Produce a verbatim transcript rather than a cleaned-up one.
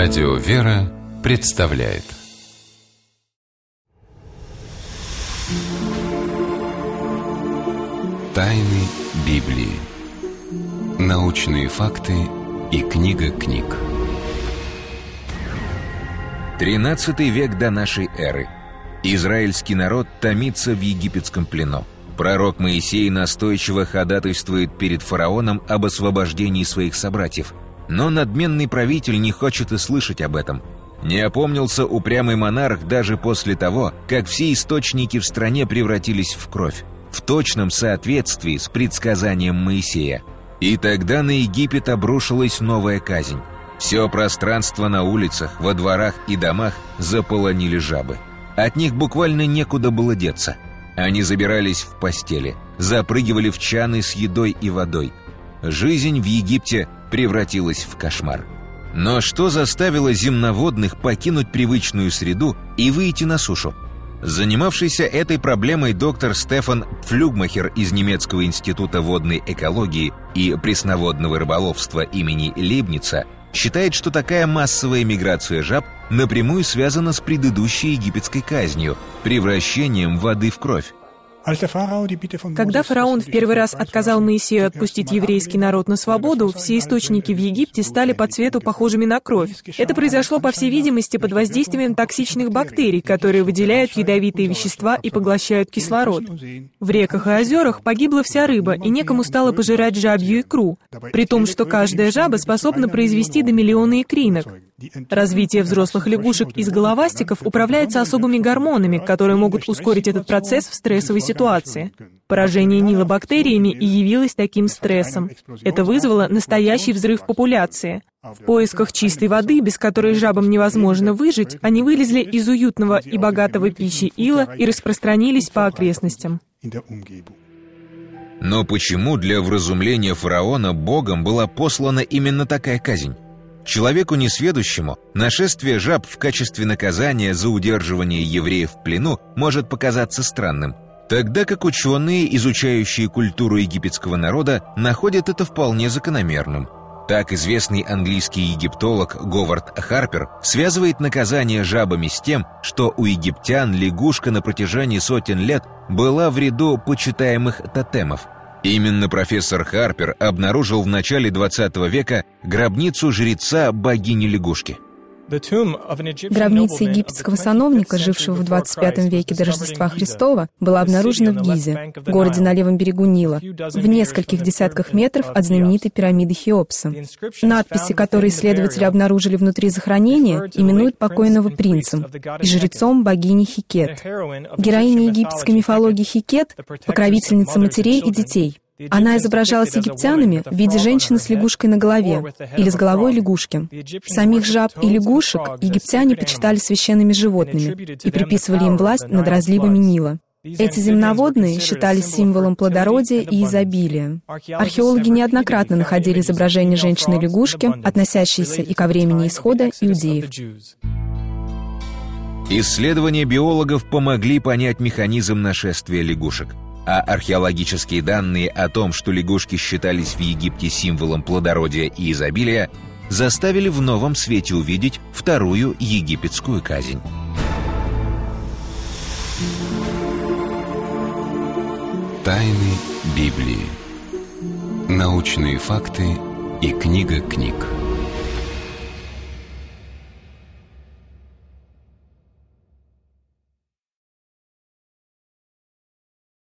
Радио «Вера» представляет Тайны Библии. Научные факты и книга книг. тринадцатый век до нашей эры. Израильский народ томится в египетском плену. Пророк Моисей настойчиво ходатайствует перед фараоном об освобождении своих собратьев. Но надменный правитель не хочет и слышать об этом. Не опомнился упрямый монарх даже после того, как все источники в стране превратились в кровь, в точном соответствии с предсказанием Моисея. И тогда на Египет обрушилась новая казнь. Все пространство на улицах, во дворах и домах заполонили жабы. От них буквально некуда было деться. Они забирались в постели, запрыгивали в чаны с едой и водой. Жизнь в Египте превратилась в кошмар. Но что заставило земноводных покинуть привычную среду и выйти на сушу? Занимавшийся этой проблемой доктор Стефан Пфлюгмахер из немецкого института водной экологии и пресноводного рыболовства имени Лейбница считает, что такая массовая миграция жаб напрямую связана с предыдущей египетской казнью – превращением воды в кровь. Когда фараон в первый раз отказал Моисею отпустить еврейский народ на свободу, все источники в Египте стали по цвету похожими на кровь. Это произошло, по всей видимости, под воздействием токсичных бактерий, которые выделяют ядовитые вещества и поглощают кислород. В реках и озерах погибла вся рыба, и некому стало пожирать жабью икру, при том, что каждая жаба способна произвести до миллиона икринок. Развитие взрослых лягушек из головастиков управляется особыми гормонами, которые могут ускорить этот процесс в стрессовой ситуации. Поражение Нила бактериями и явилось таким стрессом. Это вызвало настоящий взрыв популяции. В поисках чистой воды, без которой жабам невозможно выжить, они вылезли из уютного и богатого пищей ила и распространились по окрестностям. Но почему для вразумления фараона Богом была послана именно такая казнь? Человеку несведущему нашествие жаб в качестве наказания за удерживание евреев в плену может показаться странным, тогда как ученые, изучающие культуру египетского народа, находят это вполне закономерным. Так известный английский египтолог Говард Харпер связывает наказание жабами с тем, что у египтян лягушка на протяжении сотен лет была в ряду почитаемых тотемов. Именно профессор Харпер обнаружил в начале двадцатого века гробницу жреца богини-лягушки. Гробница египетского сановника, жившего в двадцать пятом веке до Рождества Христова, была обнаружена в Гизе, городе на левом берегу Нила, в нескольких десятках метров от знаменитой пирамиды Хеопса. Надписи, которые исследователи обнаружили внутри захоронения, именуют покойного принцем и жрецом богини Хекет. Героиня египетской мифологии Хекет — покровительница матерей и детей. Она изображалась египтянами в виде женщины с лягушкой на голове или с головой лягушки. Самих жаб и лягушек египтяне почитали священными животными и приписывали им власть над разливами Нила. Эти земноводные считались символом плодородия и изобилия. Археологи неоднократно находили изображения женщины-лягушки, относящиеся и ко времени исхода иудеев. Исследования биологов помогли понять механизм нашествия лягушек. А археологические данные о том, что лягушки считались в Египте символом плодородия и изобилия, заставили в новом свете увидеть вторую египетскую казнь. Тайны Библии. Научные факты и книга книг.